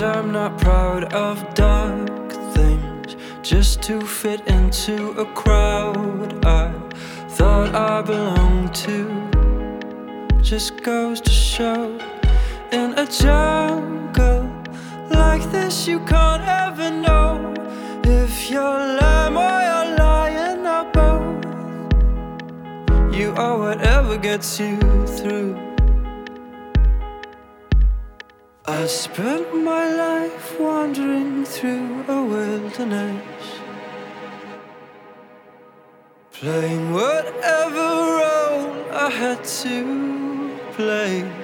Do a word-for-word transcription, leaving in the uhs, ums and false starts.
I'm not proud of dark things just to fit into a crowd I thought I belonged to. Just goes to show, in a jungle like this you can't ever know if you're lamb or you're lion or both. You are whatever gets you through. I spent my life wandering through a wilderness, playing whatever role I had to play.